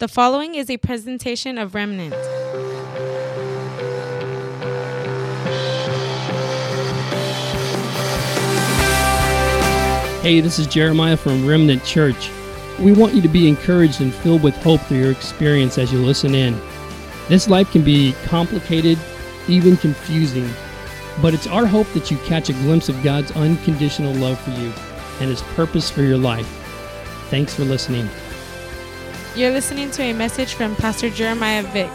The following is a presentation of Remnant. Hey, this is Jeremiah from Remnant Church. We want you to be encouraged and filled with hope through your experience as you listen in. This life can be complicated, even confusing, but it's our hope that you catch a glimpse of God's unconditional love for you and His purpose for your life. Thanks for listening. You're listening to a message from Pastor Jeremiah Vick.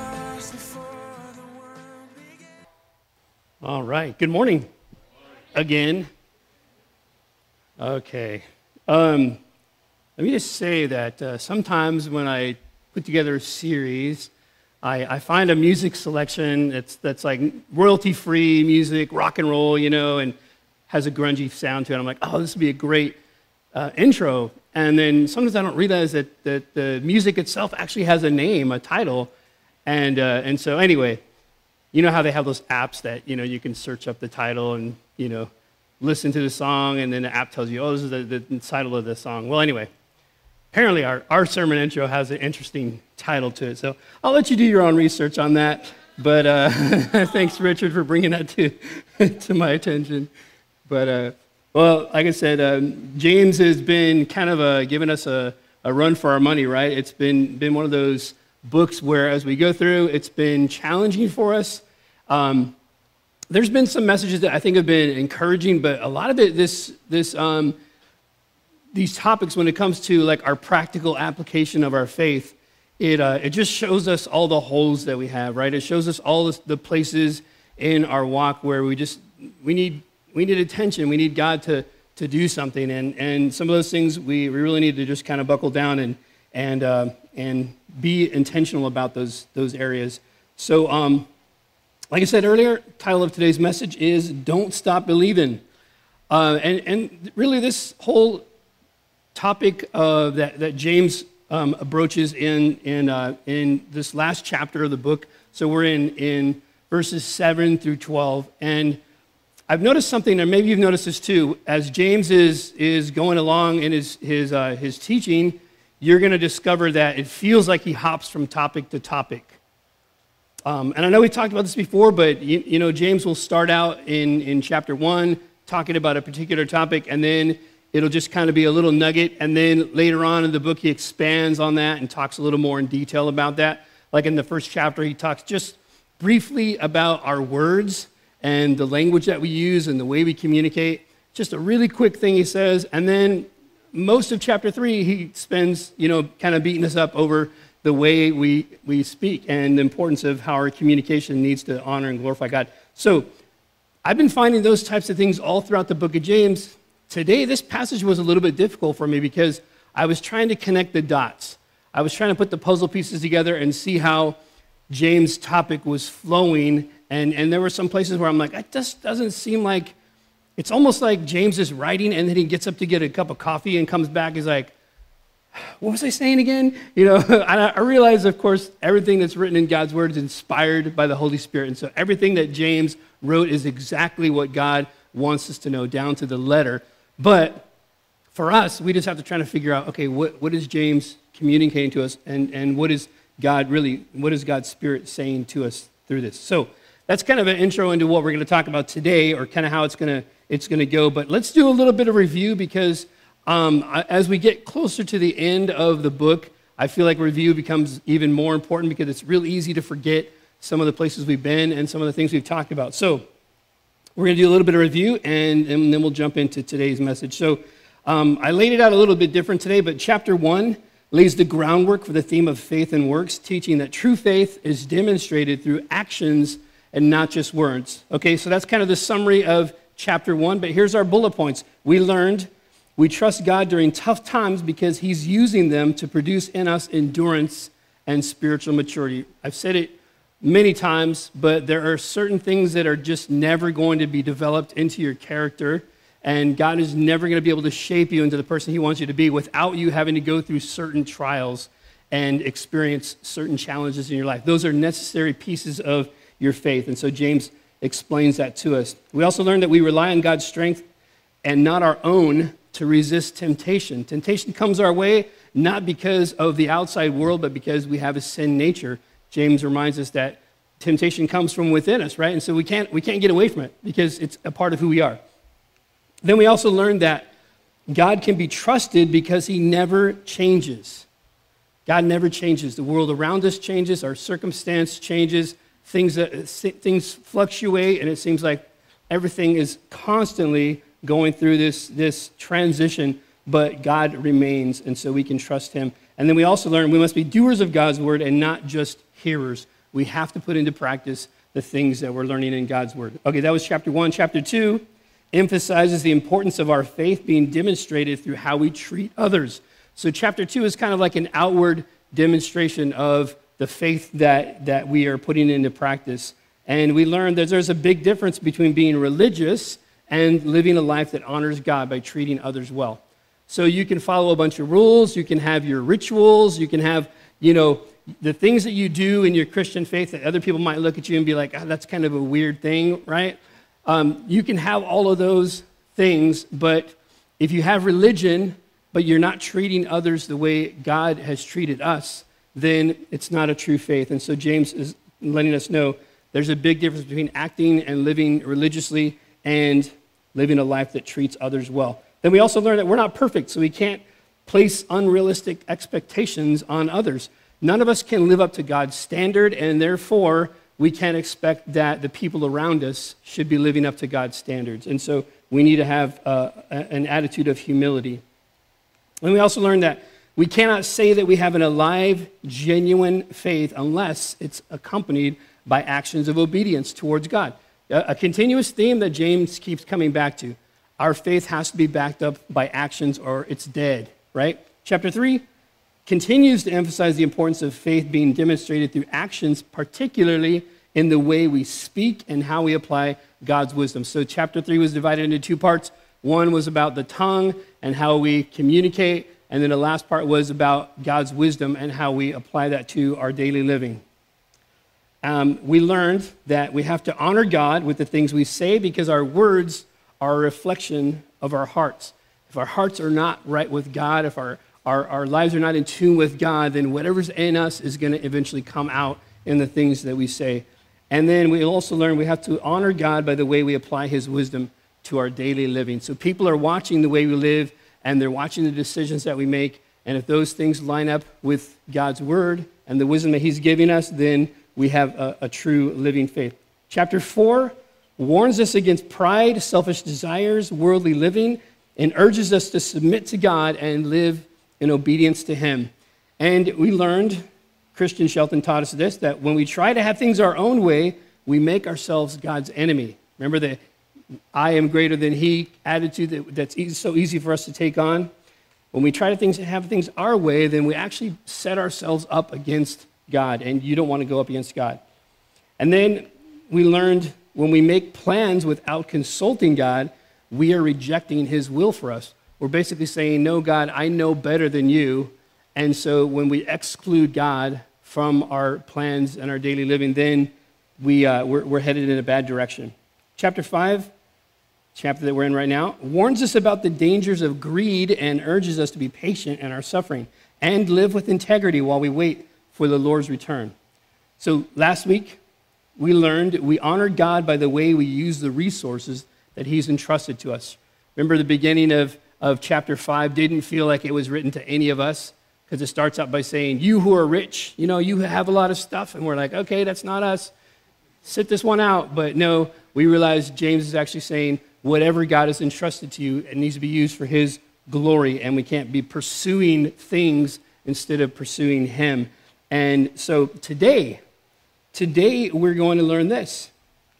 All right. Good morning. Again. Okay. Let me just say that sometimes when I put together a series, I find a music selection that's like royalty-free music, rock and roll, and has a grungy sound to it. I'm like, oh, this would be a great intro. And then sometimes I don't realize that the music itself actually has a name, a title. And so anyway, you know how they have those apps that, you can search up the title and, listen to the song, and then the app tells you, oh, this is the title of the song. Well, anyway, apparently our sermon intro has an interesting title to it. So I'll let you do your own research on that. But thanks, Richard, for bringing that to my attention. But, well, like I said, James has been kind of giving us a run for our money, right? It's been one of those books where as we go through, it's been challenging for us. There's been some messages that I think have been encouraging, but a lot of it, these topics, when it comes to like our practical application of our faith, it just shows us all the holes that we have, right? It shows us all the places in our walk where we need attention. We need God to do something, and some of those things we really need to just kind of buckle down and be intentional about those areas. So, like I said earlier, title of today's message is "Don't Stop Believing," and really this whole topic that James broaches in this last chapter of the book. So we're in verses 7 through 12, and I've noticed something, and maybe you've noticed this too. As James is going along in his teaching, you're going to discover that it feels like he hops from topic to topic. And I know we talked about this before, but James will start out in chapter 1 talking about a particular topic, and then it'll just kind of be a little nugget, and then later on in the book he expands on that and talks a little more in detail about that. Like in the first chapter, he talks just briefly about our words and the language that we use and the way we communicate. Just a really quick thing he says, and then most of chapter 3 he spends kind of beating us up over the way we speak and the importance of how our communication needs to honor and glorify God. So I've been finding those types of things all throughout the book of James. Today, this passage was a little bit difficult for me because I was trying to connect the dots. I was trying to put the puzzle pieces together and see how James' topic was flowing, and there were some places where I'm like, it just doesn't seem like, it's almost like James is writing and then he gets up to get a cup of coffee and comes back, he's like, what was I saying again? I realize, of course, everything that's written in God's Word is inspired by the Holy Spirit, and so everything that James wrote is exactly what God wants us to know, down to the letter. But for us, we just have to try to figure out, okay, what is James communicating to us, and what is God's Spirit saying to us through this? So that's kind of an intro into what we're going to talk about today, or kind of how it's going to go. But let's do a little bit of review, because as we get closer to the end of the book, I feel like review becomes even more important, because it's real easy to forget some of the places we've been and some of the things we've talked about. So we're going to do a little bit of review, and then we'll jump into today's message. So I laid it out a little bit different today, but chapter 1 lays the groundwork for the theme of faith and works, teaching that true faith is demonstrated through actions and not just words. Okay, so that's kind of the summary of chapter 1, but here's our bullet points. We learned we trust God during tough times because He's using them to produce in us endurance and spiritual maturity. I've said it many times, but there are certain things that are just never going to be developed into your character, and God is never going to be able to shape you into the person He wants you to be without you having to go through certain trials and experience certain challenges in your life. Those are necessary pieces of your faith, and so James explains that to us. We also learned that we rely on God's strength and not our own to resist temptation. Temptation comes our way not because of the outside world, but because we have a sin nature. James reminds us that temptation comes from within us, right? And so we can't get away from it because it's a part of who we are. Then we also learned that God can be trusted because he never changes. God never changes. The world around us changes, our circumstance changes, things fluctuate, and it seems like everything is constantly going through this transition, but God remains, and so we can trust him. And then we also learn we must be doers of God's word and not just hearers. We have to put into practice the things that we're learning in God's word. Okay, that was chapter 1. Chapter 2 emphasizes the importance of our faith being demonstrated through how we treat others. So chapter 2 is kind of like an outward demonstration of the faith that we are putting into practice. And we learned that there's a big difference between being religious and living a life that honors God by treating others well. So you can follow a bunch of rules, you can have your rituals, you can have, the things that you do in your Christian faith that other people might look at you and be like, that's kind of a weird thing, right? You can have all of those things, but if you have religion, but you're not treating others the way God has treated us, then it's not a true faith. And so James is letting us know there's a big difference between acting and living religiously and living a life that treats others well. Then we also learn that we're not perfect, so we can't place unrealistic expectations on others. None of us can live up to God's standard, and therefore we can't expect that the people around us should be living up to God's standards. And so we need to have an attitude of humility. And we also learned that we cannot say that we have an alive, genuine faith unless it's accompanied by actions of obedience towards God. A continuous theme that James keeps coming back to. Our faith has to be backed up by actions or it's dead, right? Chapter 3 continues to emphasize the importance of faith being demonstrated through actions, particularly in the way we speak and how we apply God's wisdom. So chapter 3 was divided into two parts. One was about the tongue and how we communicate, and then the last part was about God's wisdom and how we apply that to our daily living. We learned that we have to honor God with the things we say because our words are a reflection of our hearts. If our hearts are not right with God, if our lives are not in tune with God, then whatever's in us is going to eventually come out in the things that we say. And then we also learn we have to honor God by the way we apply his wisdom to our daily living. So people are watching the way we live, and they're watching the decisions that we make. And if those things line up with God's word and the wisdom that he's giving us, then we have a true living faith. Chapter 4 warns us against pride, selfish desires, worldly living, and urges us to submit to God and live in obedience to him. And we learned, Christian Shelton taught us this, that when we try to have things our own way, we make ourselves God's enemy. Remember the I am greater than he attitude that's so easy for us to take on? When we try to have things our way, then we actually set ourselves up against God, and you don't want to go up against God. And then we learned when we make plans without consulting God, we are rejecting his will for us. We're basically saying, no, God, I know better than you. And so when we exclude God from our plans and our daily living, then we're headed in a bad direction. Chapter 5, chapter that we're in right now, warns us about the dangers of greed and urges us to be patient in our suffering and live with integrity while we wait for the Lord's return. So last week, we learned we honor God by the way we use the resources that he's entrusted to us. Remember the beginning of chapter 5 didn't feel like it was written to any of us because it starts out by saying, you who are rich, you have a lot of stuff. And we're like, okay, that's not us. Sit this one out. But no, we realize James is actually saying whatever God has entrusted to you, it needs to be used for his glory, and we can't be pursuing things instead of pursuing him. And so today we're going to learn this.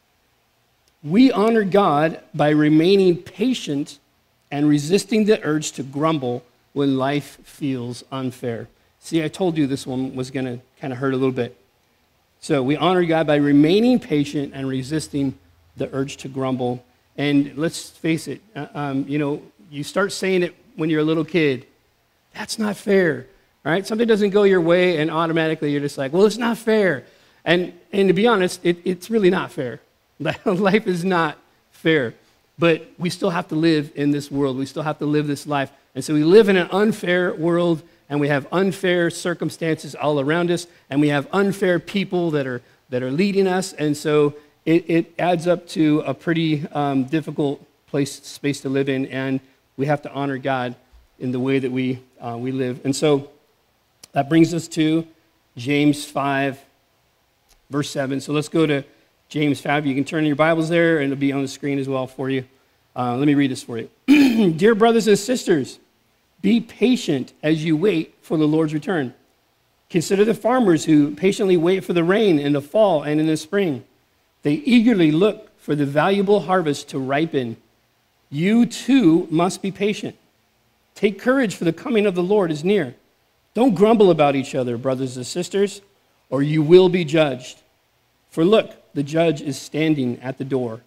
We honor God by remaining patient and resisting the urge to grumble when life feels unfair. See, I told you this one was going to kind of hurt a little bit. So we honor God by remaining patient and resisting the urge to grumble. And let's face it, you start saying it when you're a little kid. That's not fair, right? Something doesn't go your way, and automatically you're just like, well, it's not fair. And to be honest, it's really not fair. Life is not fair. But we still have to live in this world. We still have to live this life. And so we live in an unfair world, and we have unfair circumstances all around us, and we have unfair people that are leading us, and so it adds up to a pretty difficult space to live in, and we have to honor God in the way that we live. And so that brings us to James 5, verse 7. So let's go to James 5. You can turn your Bibles there, and it'll be on the screen as well for you. Let me read this for you. Dear brothers and sisters, be patient as you wait for the Lord's return. Consider the farmers who patiently wait for the rain in the fall and in the spring. They eagerly look for the valuable harvest to ripen. You too must be patient. Take courage, for the coming of the Lord is near. Don't grumble about each other, brothers and sisters, or you will be judged. For look, the judge is standing at the door.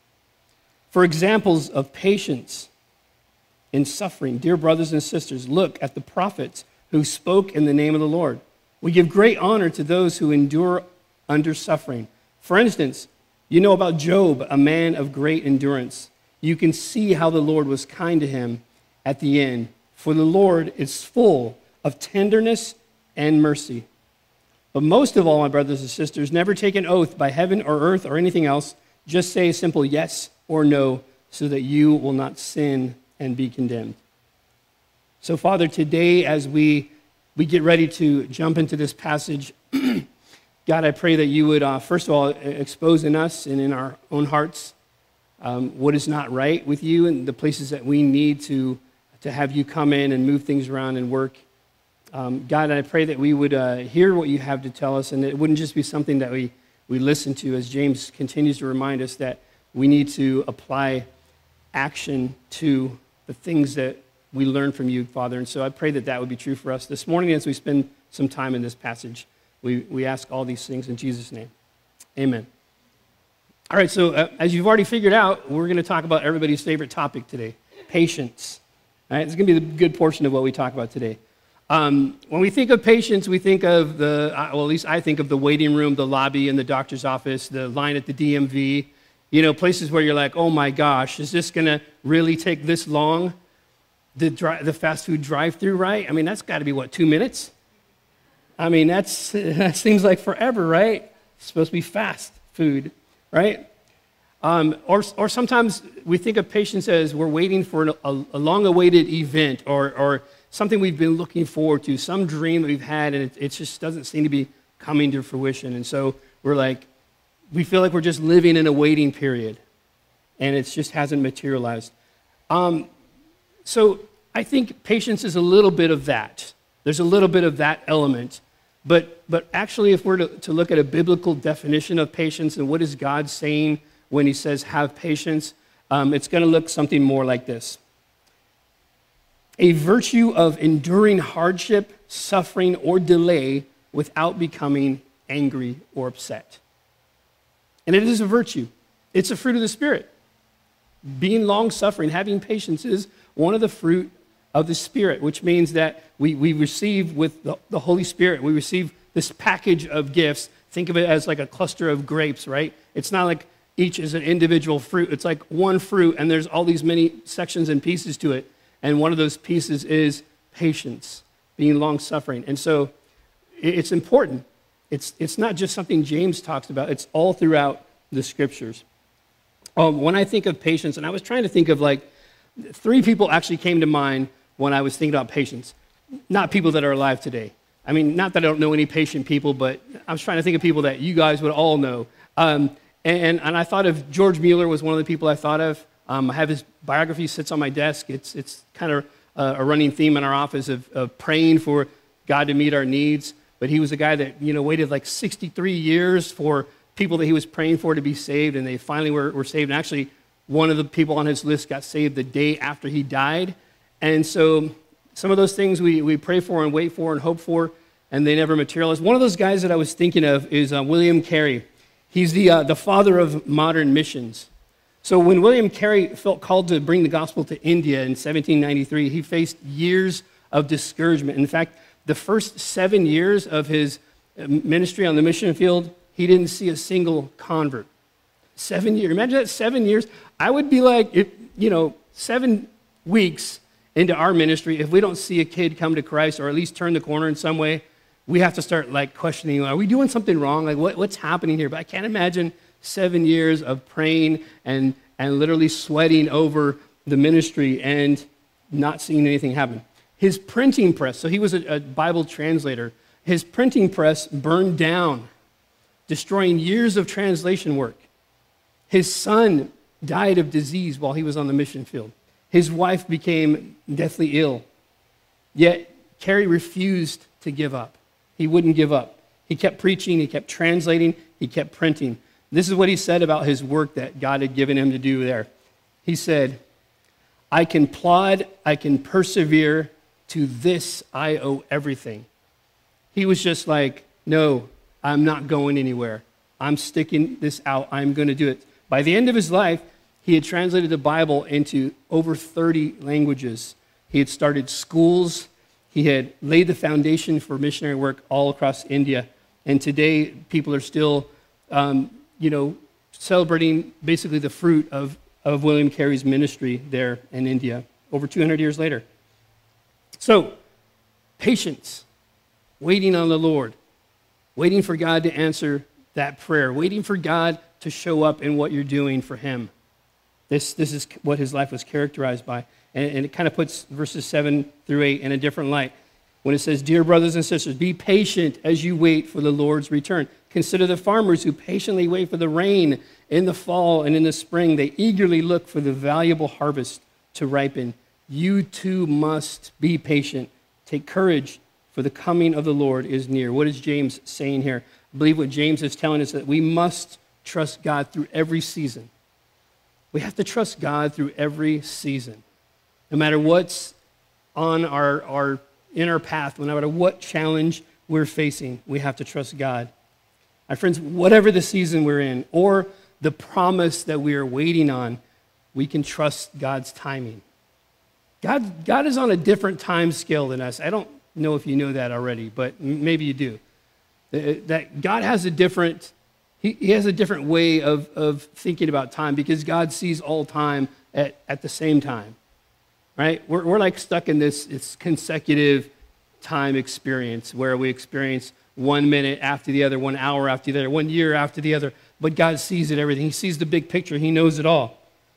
For examples of patience in suffering, dear brothers and sisters, look at the prophets who spoke in the name of the Lord. We give great honor to those who endure under suffering. For instance, you know about Job, a man of great endurance. You can see how the Lord was kind to him at the end. For the Lord is full of tenderness and mercy. But most of all, my brothers and sisters, never take an oath by heaven or earth or anything else. Just say a simple yes or no so that you will not sin and be condemned. So, Father, today as we get ready to jump into this passage, God, I pray that you would, first of all, expose in us and in our own hearts what is not right with you and the places that we need to have you come in and move things around and work. God, I pray that we would hear what you have to tell us, and it wouldn't just be something that we listen to, as James continues to remind us that we need to apply action to the things that we learn from you, Father. And so I pray that that would be true for us this morning as we spend some time in this passage. We ask all these things in Jesus' name. Amen. All right, so as you've already figured out, we're going to talk about everybody's favorite topic today, patience. All right, it's going to be the good portion of what we talk about today. When we think of patience, we think of at least I think of the waiting room, the lobby in the doctor's office, the line at the DMV, places where you're like, oh my gosh, is this going to really take this long? The fast food drive-through, right? I mean, that's got to be, 2 minutes? I mean, that seems like forever, right? It's supposed to be fast food, right? Or sometimes we think of patience as we're waiting for a long-awaited event or something we've been looking forward to, some dream that we've had, and it just doesn't seem to be coming to fruition. And so we feel like we're just living in a waiting period, and it just hasn't materialized. So I think patience is a little bit of that. There's a little bit of that element. But actually, if we're to look at a biblical definition of patience and what is God saying when he says have patience, it's going to look something more like this. A virtue of enduring hardship, suffering, or delay without becoming angry or upset. And it is a virtue. It's a fruit of the Spirit. Being long-suffering, having patience is one of the fruit of the Spirit, which means that we receive with the Holy Spirit, we receive this package of gifts. Think of it as like a cluster of grapes, right? It's not like each is an individual fruit. It's like one fruit, and there's all these many sections and pieces to it. And one of those pieces is patience, being long-suffering. And so it's important. It's not just something James talks about. It's all throughout the Scriptures. When I think of patience, and I was trying to think of 3 people actually came to mind when I was thinking about patience. Not people that are alive today. I mean, not that I don't know any patient people, but I was trying to think of people that you guys would all know. And I thought of George Mueller was one of the people I thought of. I have his biography sits on my desk. It's kind of a running theme in our office of praying for God to meet our needs. But he was a guy that waited 63 years for people that he was praying for to be saved, and they finally were saved. And actually, one of the people on his list got saved the day after he died. And so some of those things we pray for and wait for and hope for, and they never materialize. One of those guys that I was thinking of is William Carey. He's the father of modern missions. So when William Carey felt called to bring the gospel to India in 1793, he faced years of discouragement. In fact, the first 7 years of his ministry on the mission field, he didn't see a single convert. 7 years. Imagine that, 7 years. I would be 7 weeks into our ministry, if we don't see a kid come to Christ or at least turn the corner in some way, we have to start like questioning, are we doing something wrong? Like what's happening here? But I can't imagine 7 years of praying and literally sweating over the ministry and not seeing anything happen. His printing press, so he was a Bible translator, his printing press burned down, destroying years of translation work. His son died of disease while he was on the mission field. His wife became deathly ill. Yet Carey refused to give up. He wouldn't give up. He kept preaching, he kept translating, he kept printing. This is what he said about his work that God had given him to do there. He said, I can plod, I can persevere, to this I owe everything. He was just like, no, I'm not going anywhere. I'm sticking this out. I'm going to do it. By the end of his life, he had translated the Bible into over 30 languages. He had started schools. He had laid the foundation for missionary work all across India. And today, people are still, celebrating basically the fruit of William Carey's ministry there in India over 200 years later. So, patience, waiting on the Lord, waiting for God to answer that prayer, waiting for God to show up in what you're doing for him. This is what his life was characterized by. And it kind of puts verses 7 through 8 in a different light. When it says, dear brothers and sisters, be patient as you wait for the Lord's return. Consider the farmers who patiently wait for the rain in the fall and in the spring. They eagerly look for the valuable harvest to ripen. You too must be patient. Take courage, for the coming of the Lord is near. What is James saying here? I believe what James is telling us that we must trust God through every season. We have to trust God through every season. No matter what's on our in our path, no matter what challenge we're facing, we have to trust God. My friends, whatever the season we're in or the promise that we are waiting on, we can trust God's timing. God is on a different time scale than us. I don't know if you know that already, but maybe you do. That God has a different, he has a different way of thinking about time because God sees all time at the same time, right? We're like stuck in this consecutive time experience where we experience 1 minute after the other, 1 hour after the other, 1 year after the other, but God sees it everything. He sees the big picture. He knows it all.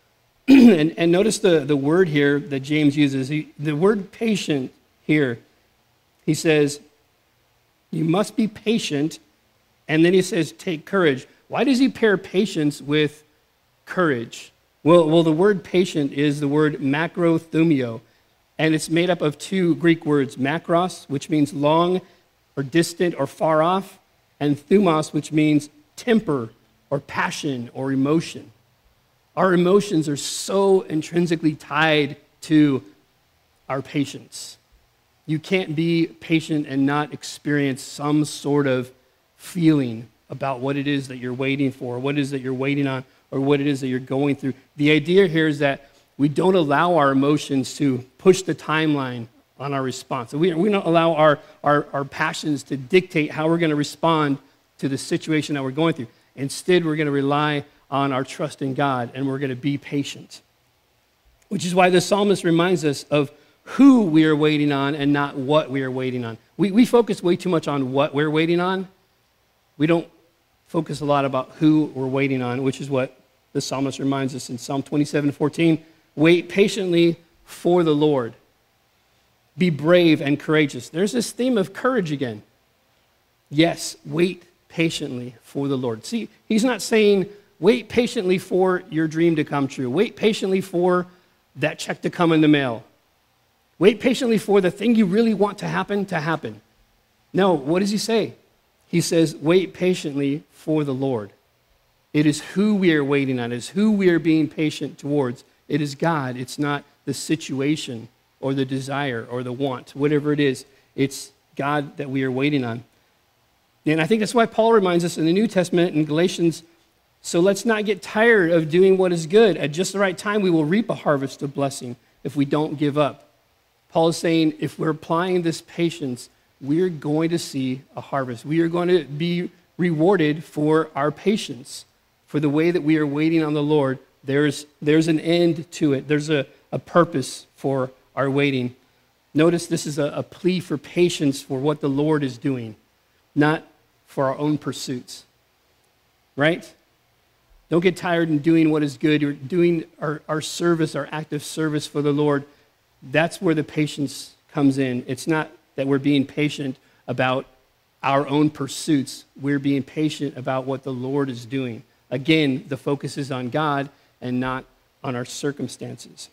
and notice the word here that James uses. The word patient here, he says, you must be patient, and then he says, take courage. Why does he pair patience with courage? Well, the word patient is the word makrothumio, and it's made up of 2 Greek words, makros, which means long or distant or far off, and thumos, which means temper or passion or emotion. Our emotions are so intrinsically tied to our patience. You can't be patient and not experience some sort of feeling about what it is that you're waiting for, what it is that you're waiting on, or what it is that you're going through. The idea here is that we don't allow our emotions to push the timeline on our response. We don't allow our passions to dictate how we're going to respond to the situation that we're going through. Instead, we're going to rely on our trust in God, and we're going to be patient. Which is why the psalmist reminds us of who we are waiting on and not what we are waiting on. We focus way too much on what we're waiting on. We don't focus a lot about who we're waiting on, which is what the psalmist reminds us in Psalm 27:14. Wait patiently for the Lord. Be brave and courageous. There's this theme of courage again. Yes, wait patiently for the Lord. See, he's not saying wait patiently for your dream to come true. Wait patiently for that check to come in the mail. Wait patiently for the thing you really want to happen. No, what does he say? He says, wait patiently for the Lord. It is who we are waiting on. It is who we are being patient towards. It is God. It's not the situation or the desire or the want. Whatever it is, it's God that we are waiting on. And I think that's why Paul reminds us in the New Testament in Galatians, so let's not get tired of doing what is good. At just the right time, we will reap a harvest of blessing if we don't give up. Paul is saying if we're applying this patience, we're going to see a harvest. We are going to be rewarded for our patience, for the way that we are waiting on the Lord. There's an end to it. There's a purpose for are waiting. Notice this is a plea for patience for what the Lord is doing, not for our own pursuits, right? Don't get tired in doing what is good. You're doing our service, our active service for the Lord. That's where the patience comes in. It's not that we're being patient about our own pursuits. We're being patient about what the Lord is doing. Again, the focus is on God and not on our circumstances.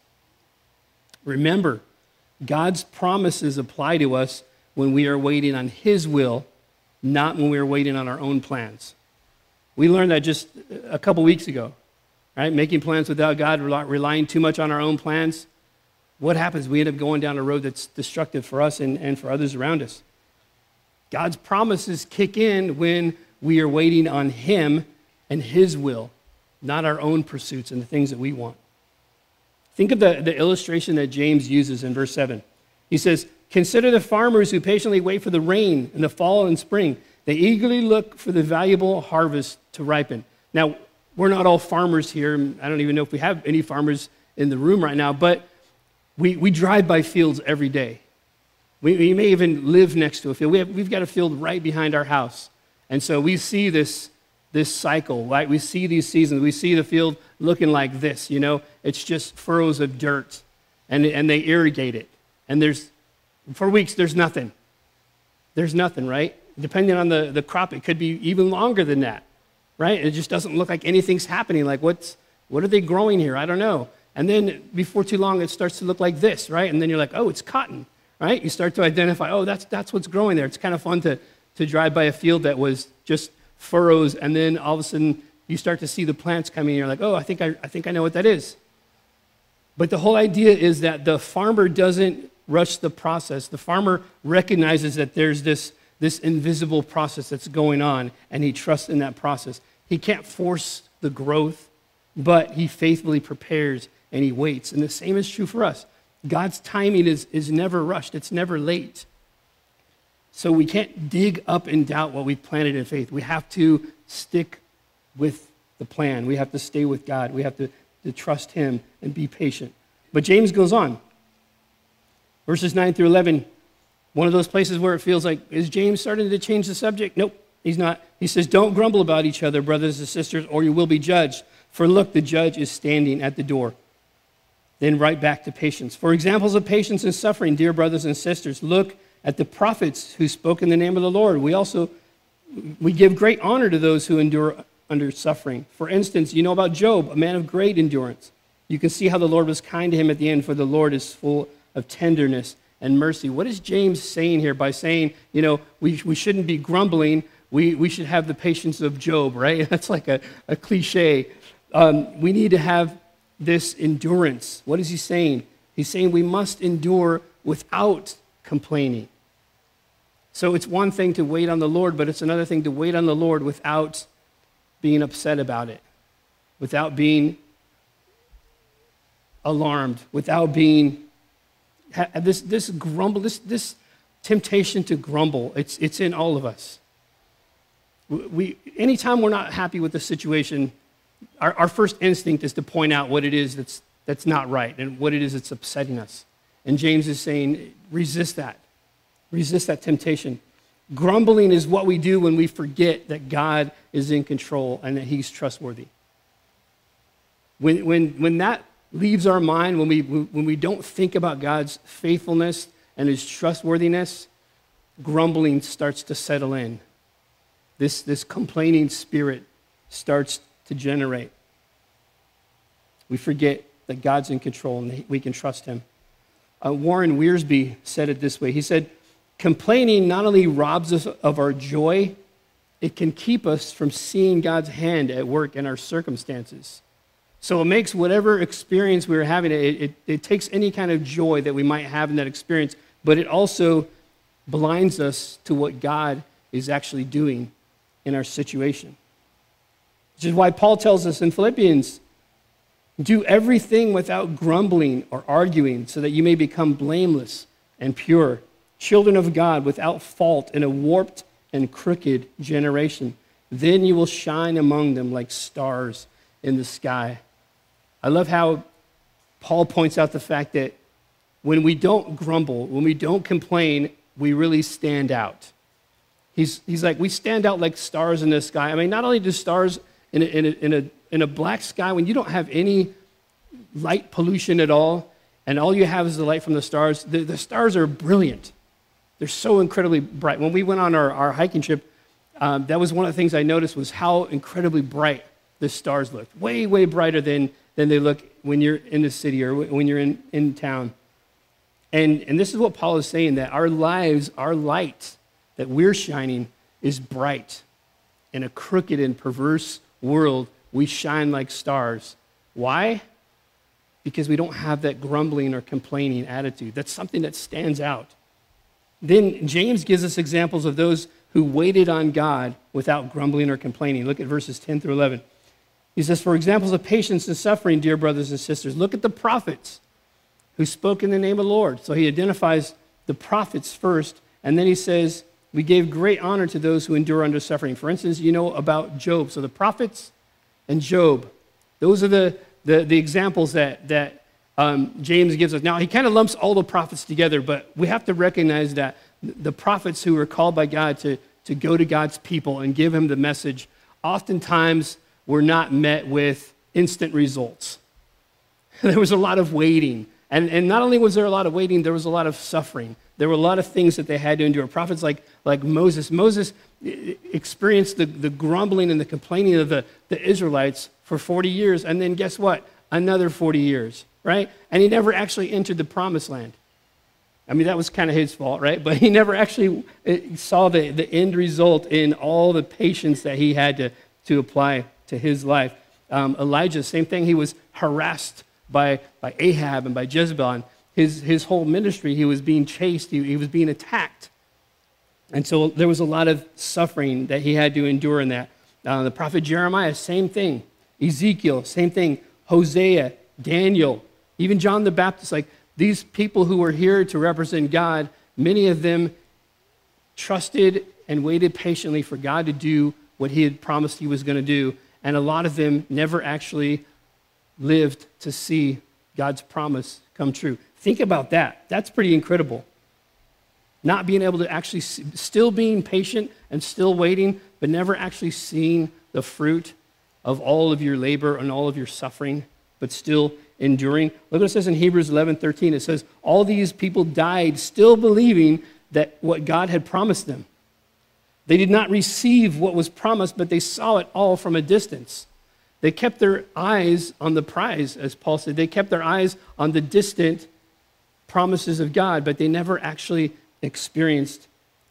Remember, God's promises apply to us when we are waiting on His will, not when we are waiting on our own plans. We learned that just a couple weeks ago, right? Making plans without God, relying too much on our own plans. What happens? We end up going down a road that's destructive for us and for others around us. God's promises kick in when we are waiting on Him and His will, not our own pursuits and the things that we want. Think of the illustration that James uses in verse 7. He says, "Consider the farmers who patiently wait for the rain in the fall and spring. They eagerly look for the valuable harvest to ripen." Now, we're not all farmers here. I don't even know if we have any farmers in the room right now, but we drive by fields every day. We may even live next to a field. We've got a field right behind our house. And so we see this cycle, right? We see these seasons. We see the field looking like this, you know? It's just furrows of dirt, and they irrigate it. And for weeks, there's nothing. There's nothing, right? Depending on the crop, it could be even longer than that, right? It just doesn't look like anything's happening. Like, what are they growing here? I don't know. And then before too long, it starts to look like this, right? And then you're like, oh, it's cotton, right? You start to identify, oh, that's what's growing there. It's kind of fun to drive by a field that was just furrows, and then all of a sudden you start to see the plants coming, and you're like, oh, I think I know what that is. But the whole idea is that the farmer doesn't rush the process. The farmer recognizes that there's this invisible process that's going on, and he trusts in that process. He can't force the growth, but he faithfully prepares and he waits. And the same is true for us. God's timing is never rushed. It's never late. So we can't dig up and doubt what we've planted in faith. We have to stick with the plan. We have to stay with God. We have to trust Him and be patient. But James goes on. Verses 9 through 11, one of those places where it feels like, is James starting to change the subject? Nope, he's not. He says, "Don't grumble about each other, brothers and sisters, or you will be judged. For look, the judge is standing at the door." Then right back to patience. "For examples of patience and suffering, dear brothers and sisters, look at the prophets who spoke in the name of the Lord. We give great honor to those who endure under suffering. For instance, you know about Job, a man of great endurance. You can see how the Lord was kind to him at the end, for the Lord is full of tenderness and mercy." What is James saying here by saying, we shouldn't be grumbling, we should have the patience of Job, right? That's like a cliche. We need to have this endurance. What is he saying? He's saying we must endure without complaining. So it's one thing to wait on the Lord, but it's another thing to wait on the Lord without being upset about it, without being alarmed, without being this grumble, this temptation to grumble. It's in all of us. Anytime we're not happy with the situation, our first instinct is to point out what it is that's not right and what it is that's upsetting us. And James is saying, resist that. Resist that temptation. Grumbling is what we do when we forget that God is in control and that He's trustworthy. When that leaves our mind, when we don't think about God's faithfulness and His trustworthiness, grumbling starts to settle in. This complaining spirit starts to generate. We forget that God's in control and we can trust Him. Warren Wiersbe said it this way. He said, "Complaining not only robs us of our joy, it can keep us from seeing God's hand at work in our circumstances." So it makes whatever experience we're having, it takes any kind of joy that we might have in that experience, but it also blinds us to what God is actually doing in our situation. Which is why Paul tells us in Philippians, "Do everything without grumbling or arguing, so that you may become blameless and pure, children of God without fault in a warped and crooked generation. Then you will shine among them like stars in the sky." I love how Paul points out the fact that when we don't grumble, when we don't complain, we really stand out. He's like, we stand out like stars in the sky. I mean, not only do stars in a black sky, when you don't have any light pollution at all, and all you have is the light from the stars, the stars are brilliant. They're so incredibly bright. When we went on our hiking trip, that was one of the things I noticed was how incredibly bright the stars looked. Way, way brighter than they look when you're in the city or when you're in town. And this is what Paul is saying, that our lives, our light that we're shining is bright. In a crooked and perverse world, we shine like stars. Why? Because we don't have that grumbling or complaining attitude. That's something that stands out. Then James gives us examples of those who waited on God without grumbling or complaining. Look at verses 10 through 11. He says, for examples of patience and suffering, dear brothers and sisters, look at the prophets who spoke in the name of the Lord. So he identifies the prophets first, and then he says, we gave great honor to those who endure under suffering. For instance, you know about Job. So the prophets and Job, those are the examples that James gives us. Now, he kind of lumps all the prophets together, but we have to recognize that the prophets who were called by God to go to God's people and give him the message oftentimes were not met with instant results. There was a lot of waiting. And not only was there a lot of waiting, there was a lot of suffering. There were a lot of things that they had to endure. Prophets like Moses. Moses experienced the grumbling and the complaining of the Israelites for 40 years. And then guess what? Another 40 years, right? And he never actually entered the promised land. I mean, that was kind of his fault, right? But he never actually saw the end result in all the patience that he had to apply to his life. Elijah, same thing. He was harassed by Ahab and by Jezebel. And his whole ministry, he was being chased. He was being attacked. And so there was a lot of suffering that he had to endure in that. The prophet Jeremiah, same thing. Ezekiel, same thing. Hosea, Daniel, even John the Baptist. Like these people who were here to represent God, many of them trusted and waited patiently for God to do what he had promised he was going to do. And a lot of them never actually lived to see God's promise come true. Think about that. That's pretty incredible. Not being able to actually still being patient and still waiting, but never actually seeing the fruit of all of your labor and all of your suffering, but still enduring. Look what it says in Hebrews 11:13. It says, all these people died still believing that what God had promised them. They did not receive what was promised, but they saw it all from a distance. They kept their eyes on the prize, as Paul said. They kept their eyes on the distant promises of God, but they never actually experienced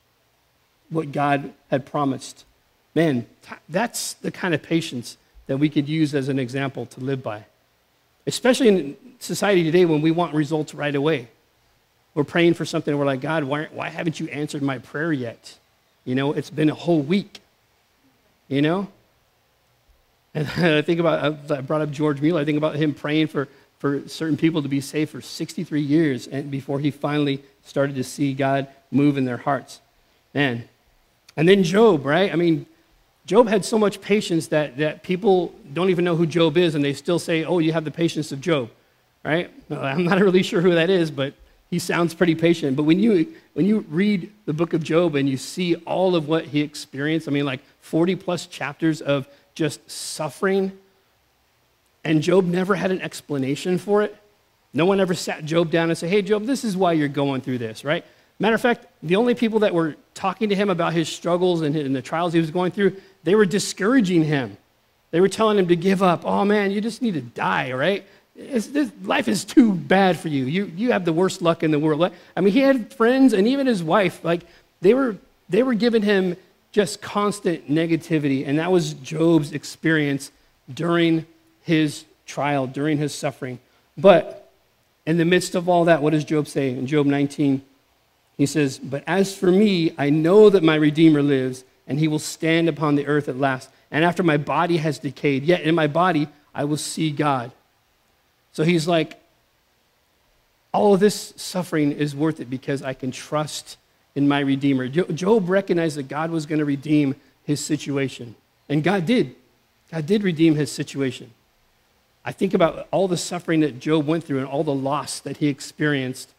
what God had promised. Man, that's the kind of patience that we could use as an example to live by. Especially in society today when we want results right away. We're praying for something and we're like, God, why haven't you answered my prayer yet? You know, it's been a whole week, you know? And I brought up George Mueller. I think about him praying for certain people to be saved for 63 years and before he finally started to see God move in their hearts. Man. And then Job, right? I mean, Job had so much patience that people don't even know who Job is, and they still say, oh, you have the patience of Job, right? I'm not really sure who that is, but he sounds pretty patient. But when you read the book of Job and you see all of what he experienced, I mean, like 40-plus chapters of just suffering, and Job never had an explanation for it. No one ever sat Job down and said, hey, Job, this is why you're going through this, right? Matter of fact, the only people that were talking to him about his struggles and the trials he was going through, they were discouraging him. They were telling him to give up. Oh, man, you just need to die, right? Life is too bad for you. You have the worst luck in the world. I mean, he had friends and even his wife, like they were giving him just constant negativity. And that was Job's experience during his trial, during his suffering. But in the midst of all that, what does Job say? In Job 19, he says, but as for me, I know that my Redeemer lives, and he will stand upon the earth at last. And after my body has decayed, yet in my body I will see God. So he's like, all of this suffering is worth it because I can trust in my Redeemer. Job recognized that God was going to redeem his situation. And God did. God did redeem his situation. I think about all the suffering that Job went through and all the loss that he experienced.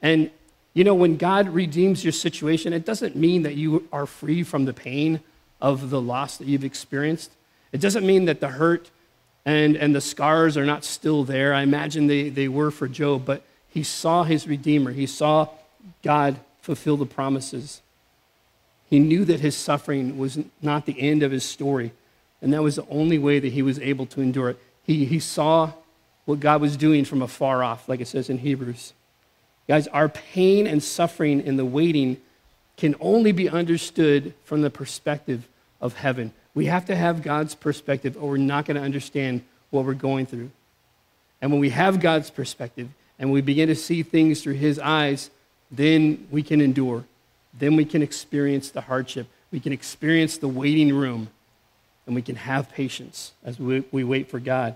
And, you know, when God redeems your situation, it doesn't mean that you are free from the pain of the loss that you've experienced. It doesn't mean that the hurt and the scars are not still there. I imagine they were for Job, but he saw his Redeemer. He saw God fulfill the promises. He knew that his suffering was not the end of his story, and that was the only way that he was able to endure it. He saw what God was doing from afar off, like it says in Hebrews. Guys, our pain and suffering in the waiting can only be understood from the perspective of heaven. We have to have God's perspective, or we're not going to understand what we're going through. And when we have God's perspective and we begin to see things through his eyes, then we can endure. Then we can experience the hardship. We can experience the waiting room, and we can have patience as we wait for God.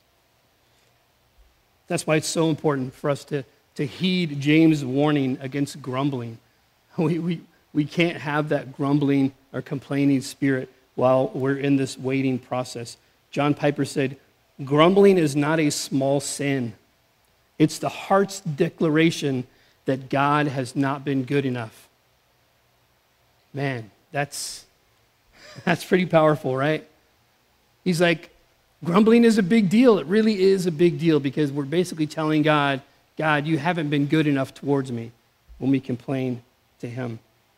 That's why it's so important for us to heed James' warning against grumbling. We can't have that grumbling or complaining spirit while we're in this waiting process. John Piper said, grumbling is not a small sin. It's the heart's declaration that God has not been good enough. Man, that's pretty powerful, right? He's like, grumbling is a big deal. It really is a big deal, because we're basically telling God, you haven't been good enough towards me, when we complain to him.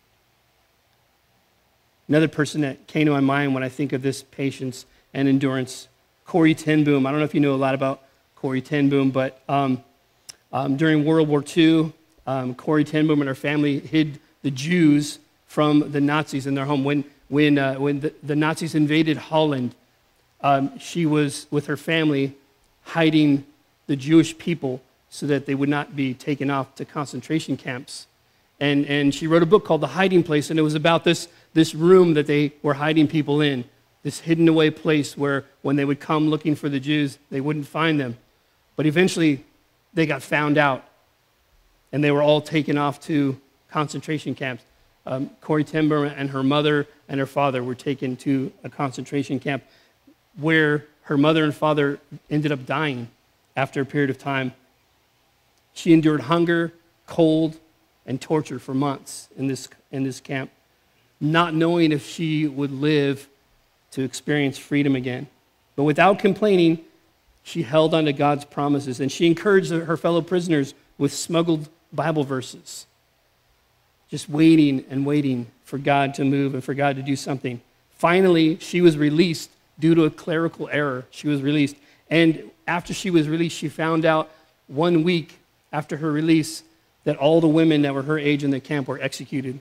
Another person that came to my mind when I think of this patience and endurance, Corrie ten Boom. I don't know if you know a lot about Corrie ten Boom, but during World War II, Corrie ten Boom and her family hid the Jews from the Nazis in their home. When the Nazis invaded Holland, she was with her family hiding the Jewish people so that they would not be taken off to concentration camps. And she wrote a book called The Hiding Place, and it was about this room that they were hiding people in, this hidden away place where when they would come looking for the Jews, they wouldn't find them. But eventually, they got found out, and they were all taken off to concentration camps. Corrie ten Boom and her mother and her father were taken to a concentration camp where her mother and father ended up dying after a period of time. She endured hunger, cold, and torture for months in this camp, not knowing if she would live to experience freedom again. But without complaining, she held on to God's promises, and she encouraged her fellow prisoners with smuggled Bible verses, just waiting and waiting for God to move and for God to do something. Finally, she was released due to a clerical error. She was released. And after she was released, she found out 1 week after her release that all the women that were her age in the camp were executed.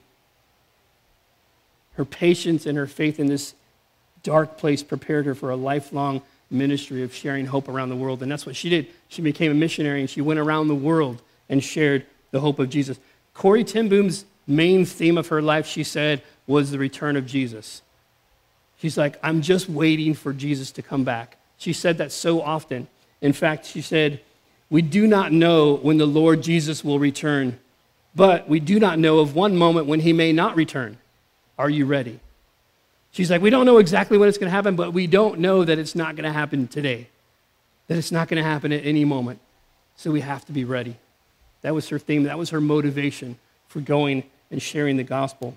Her patience and her faith in this dark place prepared her for a lifelong ministry of sharing hope around the world. And that's what she did. She became a missionary, and she went around the world and shared the hope of Jesus. Corrie ten Boom's main theme of her life, she said, was the return of Jesus. She's like, I'm just waiting for Jesus to come back. She said that so often. In fact, she said, we do not know when the Lord Jesus will return, but we do not know of one moment when he may not return. Are you ready? She's like, we don't know exactly when it's going to happen, but we don't know that it's not going to happen today, that it's not going to happen at any moment. So we have to be ready. That was her theme. That was her motivation for going and sharing the gospel.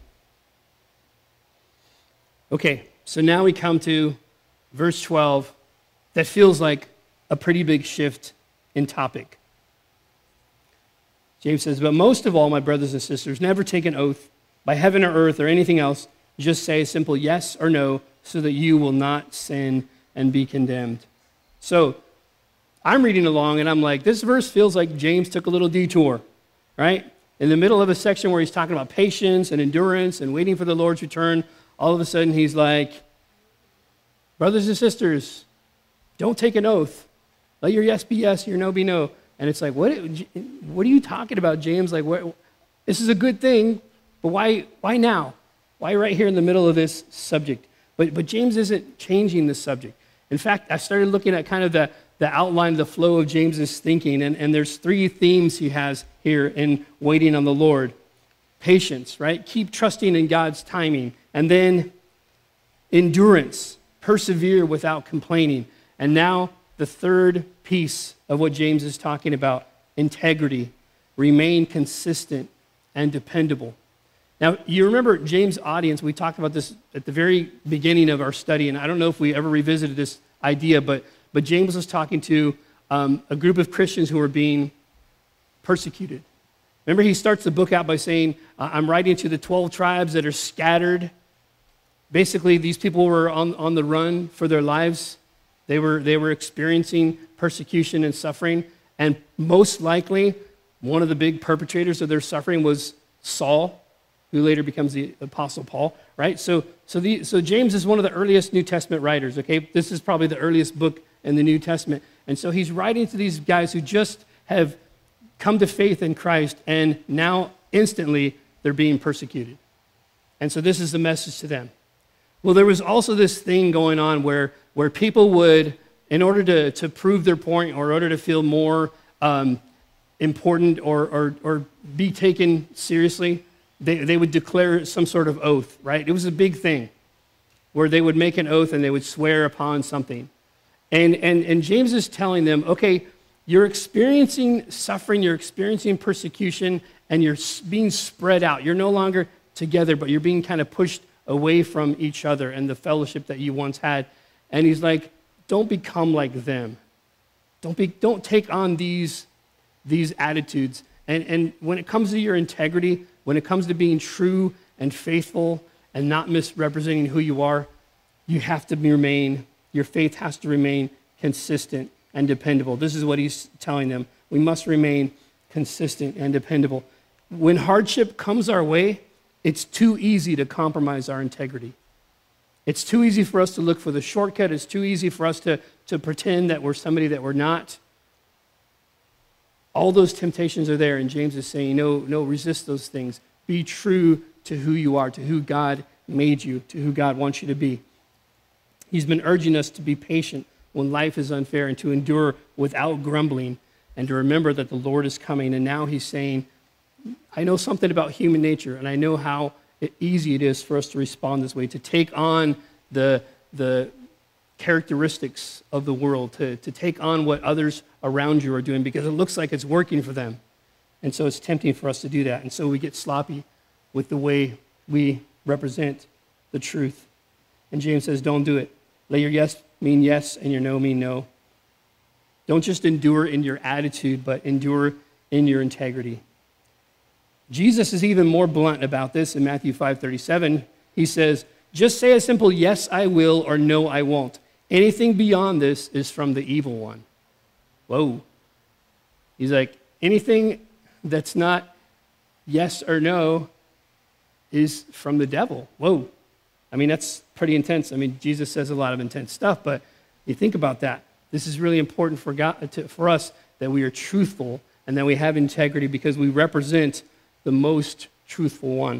Okay, so now we come to verse 12. That feels like a pretty big shift in topic. James says, but most of all, my brothers and sisters, never take an oath by heaven or earth or anything else. Just say a simple yes or no so that you will not sin and be condemned. So I'm reading along, and I'm like, this verse feels like James took a little detour, right? In the middle of a section where he's talking about patience and endurance and waiting for the Lord's return, all of a sudden he's like, brothers and sisters, don't take an oath. Let your yes be yes, your no be no. And it's like, what are you talking about, James? Like, this is a good thing, but why now? Why right here in the middle of this subject? But James isn't changing the subject. In fact, I started looking at kind of the outline, the flow of James's thinking, and there's 3 themes he has here in waiting on the Lord. Patience, right? Keep trusting in God's timing. And then endurance, persevere without complaining. And now the third piece of what James is talking about, integrity. remain consistent and dependable. Now, you remember James' audience, we talked about this at the very beginning of our study, and I don't know if we ever revisited this idea, but James was talking to a group of Christians who were being persecuted. Remember, he starts the book out by saying, I'm writing to the 12 tribes that are scattered. Basically, these people were on the run for their lives. They were experiencing persecution and suffering, and most likely, one of the big perpetrators of their suffering was Saul, who later becomes the Apostle Paul, right? So James is one of the earliest New Testament writers, okay? This is probably the earliest book in the New Testament. And so he's writing to these guys who just have come to faith in Christ, and now instantly they're being persecuted. And so this is the message to them. Well, there was also this thing going on where people would, in order to prove their point or in order to feel more important or be taken seriously, they would declare some sort of oath, right? It was a big thing where they would make an oath and they would swear upon something. And James is telling them, okay, you're experiencing suffering, you're experiencing persecution, and you're being spread out. You're no longer together, but you're being kind of pushed away from each other and the fellowship that you once had. And he's like, don't become like them. Don't take on these attitudes. And when it comes to your integrity, when it comes to being true and faithful and not misrepresenting who you are, you have to remain, your faith has to remain consistent and dependable. This is what he's telling them. We must remain consistent and dependable. When hardship comes our way, it's too easy to compromise our integrity. It's too easy for us to look for the shortcut. It's too easy for us to pretend that we're somebody that we're not. All those temptations are there, and James is saying, no, resist those things. Be true to who you are, to who God made you, to who God wants you to be. He's been urging us to be patient when life is unfair and to endure without grumbling and to remember that the Lord is coming. And now he's saying, I know something about human nature, and I know how easy it is for us to respond this way, to take on the characteristics of the world, to take on what others around you are doing because it looks like it's working for them. And so it's tempting for us to do that. And so we get sloppy with the way we represent the truth. And James says, don't do it. Let your yes mean yes and your no mean no. Don't just endure in your attitude, but endure in your integrity. Jesus is even more blunt about this in Matthew 5:37. He says, just say a simple yes, I will, or no, I won't. Anything beyond this is from the evil one. Whoa. He's like, anything that's not yes or no is from the devil. Whoa. I mean, that's pretty intense. I mean, Jesus says a lot of intense stuff, but you think about that. This is really important for us that we are truthful and that we have integrity because we represent the most truthful one.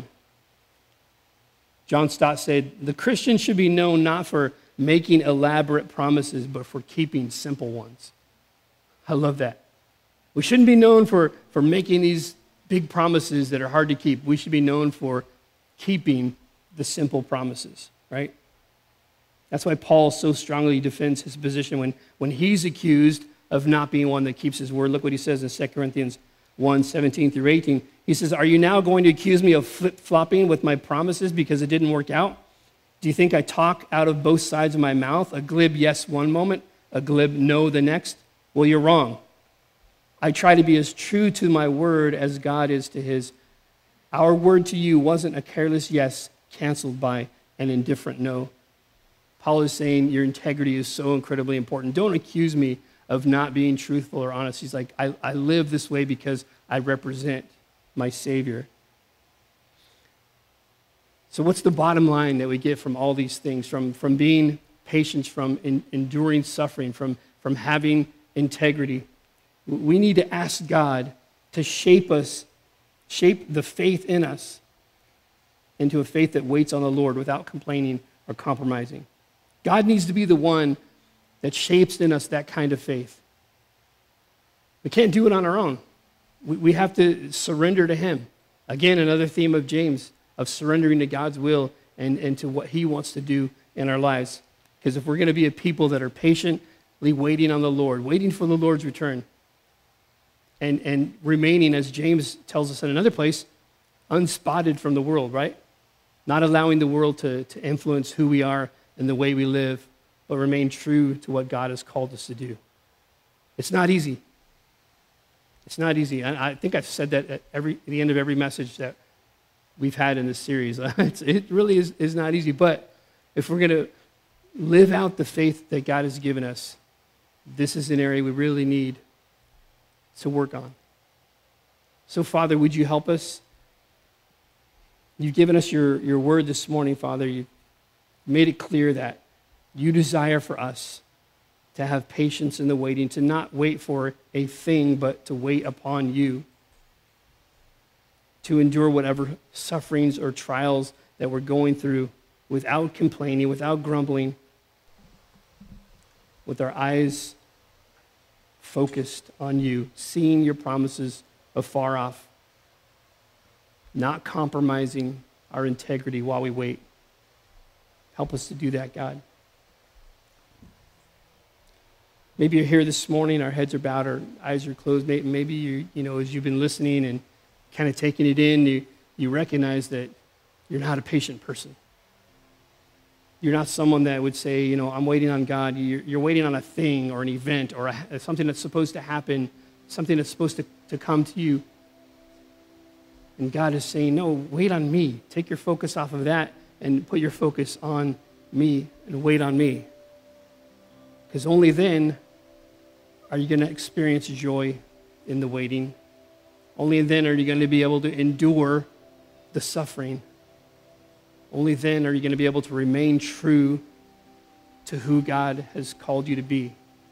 John Stott said, the Christian should be known not for making elaborate promises, but for keeping simple ones. I love that. We shouldn't be known for making these big promises that are hard to keep. We should be known for keeping the simple promises, right? That's why Paul so strongly defends his position when he's accused of not being one that keeps his word. Look what he says in 2 Corinthians 1:17 through 18. He says, are you now going to accuse me of flip-flopping with my promises because it didn't work out? Do you think I talk out of both sides of my mouth? A glib yes one moment, a glib no the next? Well, you're wrong. I try to be as true to my word as God is to his. Our word to you wasn't a careless yes canceled by an indifferent no. Paul is saying your integrity is so incredibly important. Don't accuse me of not being truthful or honest. He's like, I live this way because I represent my Savior. So what's the bottom line that we get from all these things, from being patient, from enduring suffering, from having integrity? We need to ask God to shape the faith in us into a faith that waits on the Lord without complaining or compromising. God needs to be the one that shapes in us that kind of faith. We can't do it on our own. We have to surrender to him. Again, another theme of James, of surrendering to God's will and to what he wants to do in our lives. Because if we're going to be a people that are patiently waiting on the Lord, waiting for the Lord's return, and remaining, as James tells us in another place, unspotted from the world, right? Not allowing the world to influence who we are and the way we live, but remain true to what God has called us to do. It's not easy. It's not easy. I think I've said that at the end of every message that we've had in this series. It really is not easy. But if we're going to live out the faith that God has given us, this is an area we really need to work on. So, Father, would you help us? You've given us your word this morning, Father. You've made it clear that you desire for us to have patience in the waiting, to not wait for a thing, but to wait upon you, to endure whatever sufferings or trials that we're going through without complaining, without grumbling, with our eyes focused on you, seeing your promises afar off, not compromising our integrity while we wait. Help us to do that, God. Maybe you're here this morning, our heads are bowed, our eyes are closed. Maybe you as you've been listening and kind of taking it in, you recognize that you're not a patient person. You're not someone that would say, I'm waiting on God. You're waiting on a thing or an event or something that's supposed to happen, something that's supposed to come to you. And God is saying, no, wait on me. Take your focus off of that and put your focus on me and wait on me. Because only then are you going to experience joy in the waiting. Only then are you going to be able to endure the suffering. Only then are you going to be able to remain true to who God has called you to be. If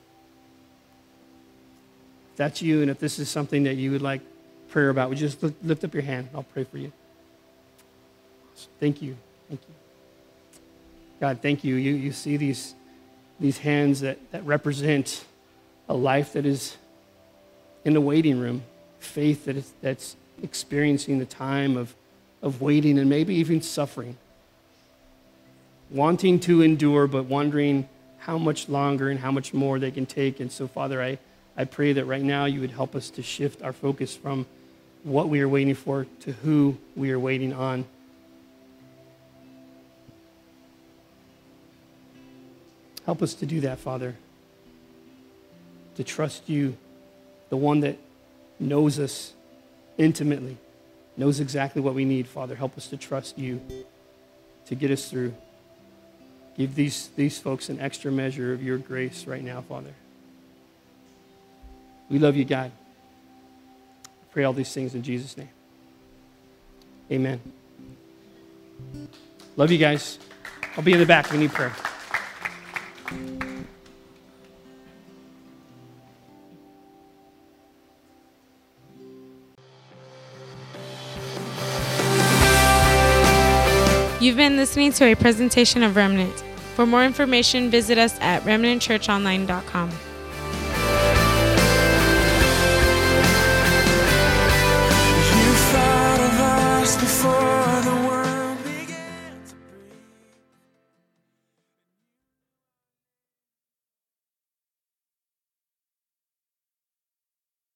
that's you, and if this is something that you would like prayer about, would you just lift up your hand? I'll pray for you. Thank you. Thank you. God, thank you. You see these hands that represent a life that is in the waiting room, faith that's experiencing the time of waiting and maybe even suffering, wanting to endure but wondering how much longer and how much more they can take. And so, Father, I pray that right now you would help us to shift our focus from what we are waiting for to who we are waiting on. Help us to do that, Father, to trust you, the one that knows us intimately, knows exactly what we need. Father, help us to trust you to get us through. Give these folks an extra measure of your grace right now, Father. We love you, God. I pray all these things in Jesus' name. Amen. Love you guys. I'll be in the back if you need prayer. You've been listening to a presentation of Remnant. For more information, visit us at remnantchurchonline.com. You thought of us before the world